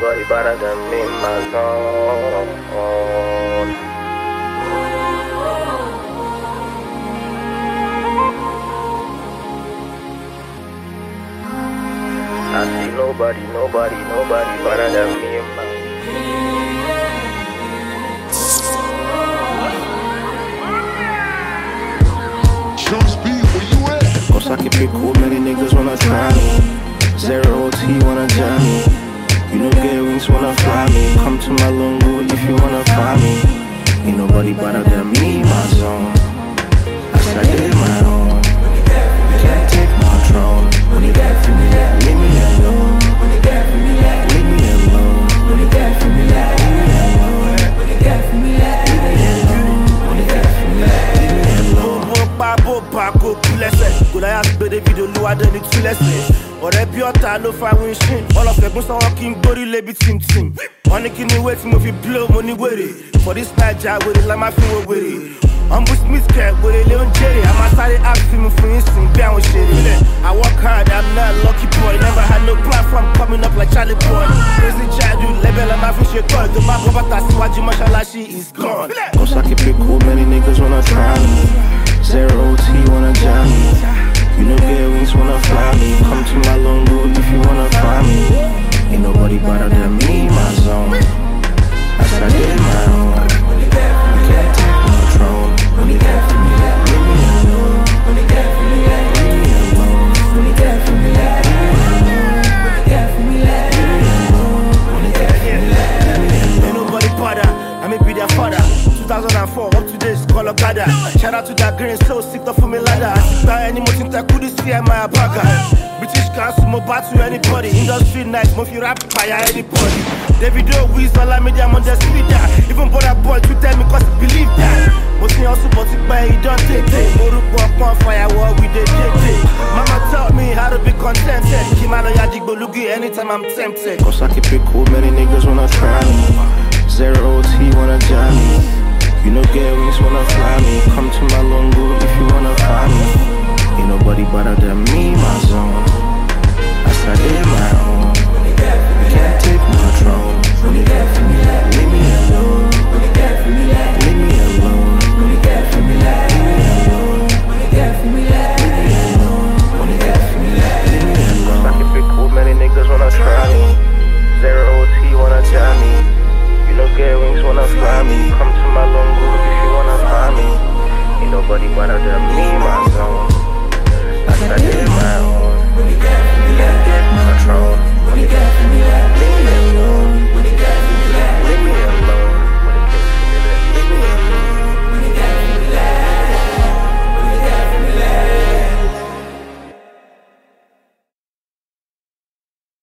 nobody better than me, my zone. I see nobody better than me, man. Cause I keep it cool, many niggas wanna try me. Zero OT wanna jam me. You know get wings wanna fly me. Come to my lungu if you wanna find me. Ain't nobody better than me, my zone. I said I did my own. You can't take my throne. When you get for me, leave me alone. When you get for me, leave me alone. When you get for me, leave me alone. When you get for me, leave me alone. When you get for me, leave me alone. Bako kulese, Goliath gbede video luwade ni tulese. Ọ̀rẹ́ bí ọ̀tá ló fa winshin. Ọlọ́fẹ̀gún sanwó kí n gbórí lébi tìmtìm. Wọ́n ní kí ni wé tí mo fi blow mo ní wèrè. For this Naija wèrè la máa fi wo wèrè. Humble Smith kẹ̀ wèrè lé ń jèrè. A máa sáré àfihàn fún yín sìn bí àwọn òṣèré. I work hard, I'm not a lucky boy. Never had no platform coming up like Charlie Boy. Crazy childhood, lẹ́bẹ̀ la máa fi ṣe tọ́. Tó bá bọ́ bàtà síwájú mọ́ṣáláṣí is gone. Cause I keep it cool, many niggas wanna try me. Zero OT wanna jam me. You know get wings wanna fly me. Come to my lungu if you wanna find me. Ain't nobody better than me, my zone. I said I did my own. You can't take my throne. When you get for me, leave me alone. When you get for me, leave me alone. When you get for me, leave me alone. When you get for me, leave me alone. When you get for me, leave me alone. Ain't nobody bother, I may be their father. 2004, up to this, call up Gada. Shout out to that green soul, sick up for me ladder. I sit by any motion that could see my bagger. British council, mo bat to anybody. Industry night, mo fi rap fire anybody. Davido, Wiz, all I media, I'm on the speeder. Even Border Boy, to tell me cause believe that. Mo see also, but it by he don't take it. Mo root walk on fire, what we did, Mama taught me how to be contented. Kimano Yadigbo Lugi, anytime I'm tempted. Cause I keep it cool, many niggas wanna try me. Zero OT wanna jam me. You know get wings wanna fly me. Come to my lungu if you wanna find me. Ain't nobody better than me, my zone.